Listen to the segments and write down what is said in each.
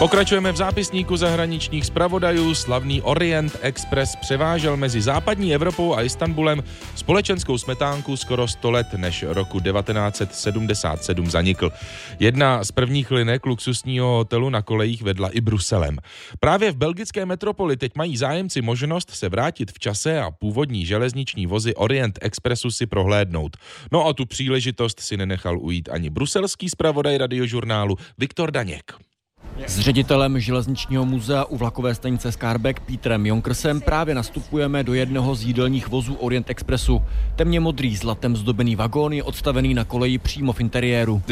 Pokračujeme v zápisníku zahraničních zpravodajů. Slavný Orient Express převážel mezi západní Evropou a Istanbulem společenskou smetánku skoro 100 let, než roku 1977 zanikl. Jedna z prvních linek luxusního hotelu na kolejích vedla i Bruselem. Právě v belgické metropoli teď mají zájemci možnost se vrátit v čase a původní železniční vozy Orient Expressu si prohlédnout. No a tu příležitost si nenechal ujít ani bruselský zpravodaj Radiožurnálu Viktor Daněk. S ředitelem železničního muzea u vlakové stanice Schaerbeek Pietrem Jonkersem právě nastupujeme do jednoho z jídelních vozů Orient Expressu. Temně modrý zlatem zdobený vagón je odstavený na koleji přímo v interiéru.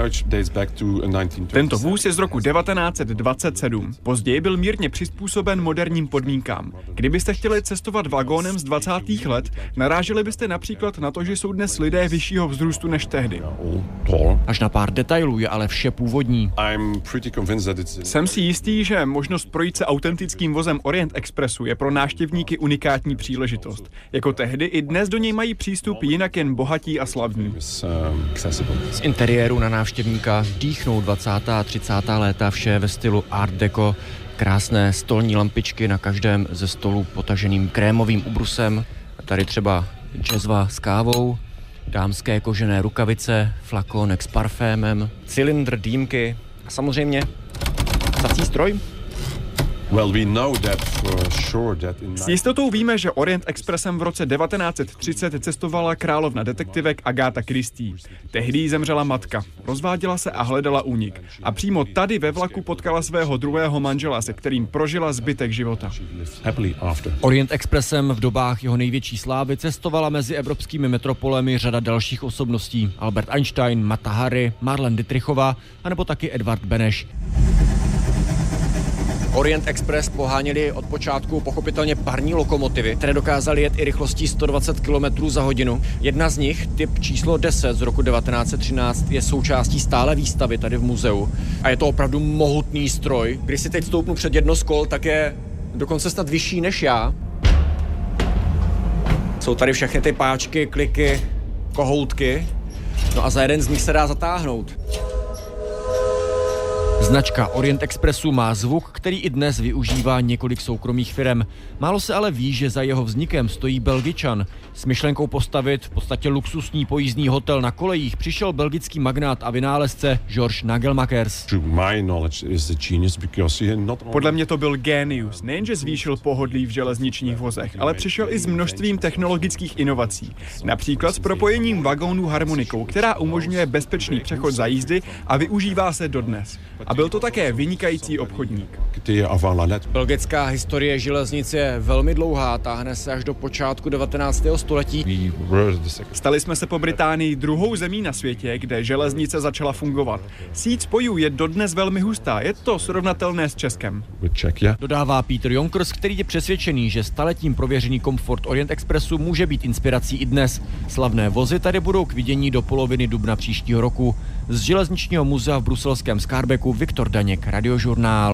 Tento vůz je z roku 1927. Později byl mírně přizpůsoben moderním podmínkám. Kdybyste chtěli cestovat vagónem z 20. let, naráželi byste například na to, že jsou dnes lidé vyššího vzrůstu než tehdy. Až na pár detailů je ale vše původní. Jsem si jistý, že možnost projít se autentickým vozem Orient Expressu je pro návštěvníky unikátní příležitost. Jako tehdy i dnes do něj mají přístup jinak jen bohatí a slavní. Z interiéru na návštěvníka dýchnou 20. a 30. léta, vše ve stylu Art Deco. Krásné stolní lampičky na každém ze stolů potaženým krémovým ubrusem. A tady třeba džezva s kávou, dámské kožené rukavice, flakonek s parfémem, cylindr, dýmky a samozřejmě psací stroj. S jistotou víme, že Orient Expressem v roce 1930 cestovala královna detektivek Agatha Christie. Tehdy jí zemřela matka, rozváděla se a hledala únik. A přímo tady ve vlaku potkala svého druhého manžela, se kterým prožila zbytek života. Orient Expressem v dobách jeho největší slávy cestovala mezi evropskými metropolemi řada dalších osobností. Albert Einstein, Mata Hari, Marlene Dietrichová anebo taky Edvard Beneš. Orient Express poháněli od počátku pochopitelně parní lokomotivy, které dokázaly jet i rychlostí 120 km za hodinu. Jedna z nich, typ číslo 10 z roku 1913, je součástí stále výstavy tady v muzeu. A je to opravdu mohutný stroj. Když si teď stoupnu před jedno z kol, tak je dokonce snad vyšší než já. Jsou tady všechny ty páčky, kliky, kohoutky. No a za jeden z nich se dá zatáhnout. Značka Orient Expressu má zvuk, který i dnes využívá několik soukromých firem. Málo se ale ví, že za jeho vznikem stojí Belgičan. S myšlenkou postavit v podstatě luxusní pojízdný hotel na kolejích přišel belgický magnát a vynálezce George Nagelmakers. Podle mě to byl génius. Nejenže zvýšil pohodlí v železničních vozech, ale přišel i s množstvím technologických inovací. Například s propojením vagónů harmonikou, která umožňuje bezpečný přechod za jízdy a využívá se dodnes. A byl to také vynikající obchodník. Belgická historie železnic je velmi dlouhá, táhne se až do počátku 19. století. Stali jsme se po Británii druhou zemí na světě, kde železnice začala fungovat. Síť spojů je dodnes velmi hustá, je to srovnatelné s Českem. Dodává Pieter Jonkers, který je přesvědčený, že staletím prověřený komfort Orient Expressu může být inspirací i dnes. Slavné vozy tady budou k vidění do poloviny dubna příštího roku. Z železničního muzea v bruselském Schaerbeeku Viktor Daněk, Radiožurnál.